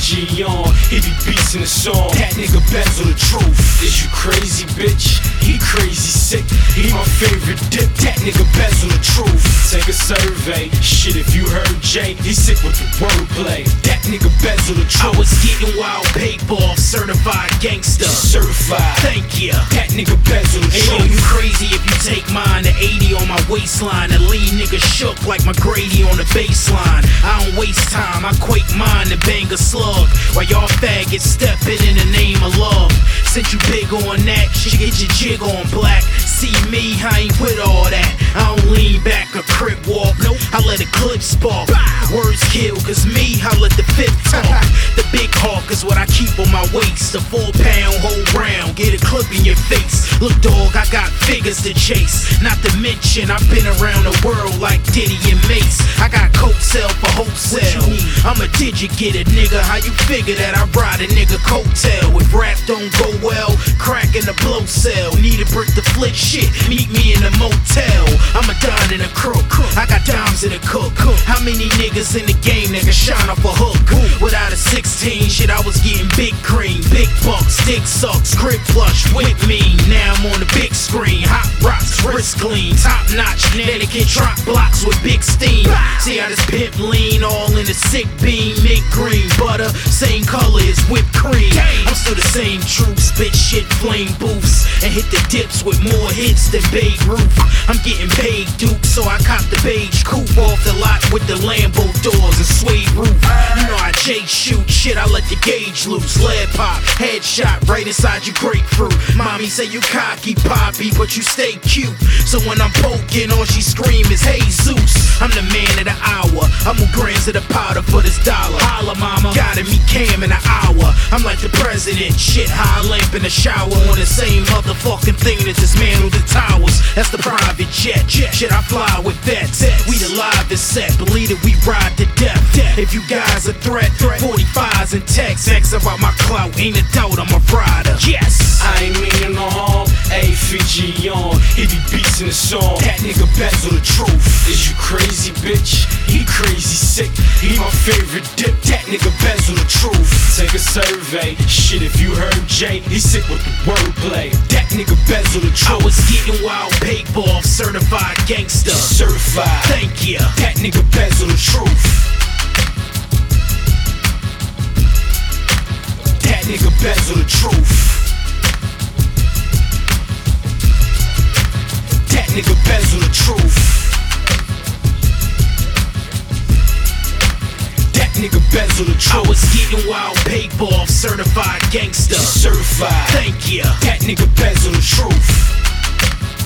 AFG on, he be beastin' the song. That nigga bezel the truth. Is you crazy, bitch? He crazy sick. He my favorite dip. That nigga bezel the truth. Take a survey. Shit, if you heard Jay, he sick with the wordplay. That nigga bezel the truth. I was getting wild paper off certified gangster. Certified. Thank ya. That nigga bezel the Hey, yo, truth. you crazy if you take mine. The 80 on my waistline. The lean nigga shook like McGrady on the baseline. I don't waste time. I quake mine to bang a slug. While y'all faggots stepping in the name of love. Since you big on that, shit get your jig on black. See me, I ain't with all that. I don't lean back or crip walk. Nope, I let a clip spark. Words kill, cause me, I let the fifth talk. The big hawk is what I keep on my waist. The 4-pound whole round, get a clip in your face. Look, dog, I got figures to chase. Not to mention, I've been around the world like Diddy and Mace. I got coat sell for wholesale. I'm a digit getter, nigga. How you figure that I ride a nigga coattail? If rap don't go well, crack in the blow cell. Need a brick to flip shit, meet me in a motel. I'm a dime in a crook, I got dimes in a cook. How many niggas in the game that can shine off a hook? Without a 16, shit, I was getting big cream. Big bucks, dick sucks, crib plush with me. Now I'm on the big screen, hot rocks, wrist clean, top notch. Mannequin trot blocks with big steam. See how this pimp lean, all in the sick beam. Make green butter, same color as whipped cream. I'm still the same truth, spit shit, flame booths, and hit the dips with more hits than Babe Ruth. I'm getting paid, Duke, so I cop the beige coupe off the lot with the Lambo doors and suede roof. You know I J shoot shit, I let the gauge loose. Lead pop, headshot right inside your grapefruit. Mommy say you cocky, poppy, but you stay cute. So when I'm poking, all she scream is hey Zeus. I'm the man of the hour. I move grams of the powder for this dollar. Holla, mama, gotta meet Cam in an hour. I'm like the president, shit, high lamp in the shower on the same motherfucking thing that dismantled the towers. That's the private jet. Shit, I fly with vets. We the livest set, believe it, we ride to death. If you guys a threat, 45s and texts. X about my clout, ain't a doubt I'm a rider. Yes, I ain't meaning no harm. AFG on, he be beastin' the song. That nigga bezel the truth. Is you crazy, bitch? He crazy sick. He my favorite dip. That nigga bezel the truth. Take a survey. Shit, if you heard Jay, he sick with the wordplay. That nigga bezel the truth. I was getting wild paper off certified gangster. Certified. Thank ya. That nigga bezel the truth. That nigga bezel the truth. That nigga bezel the truth. That nigga bezel the truth. I was getting wild paper off certified gangster. Certified. Thank ya. That nigga bezel the truth.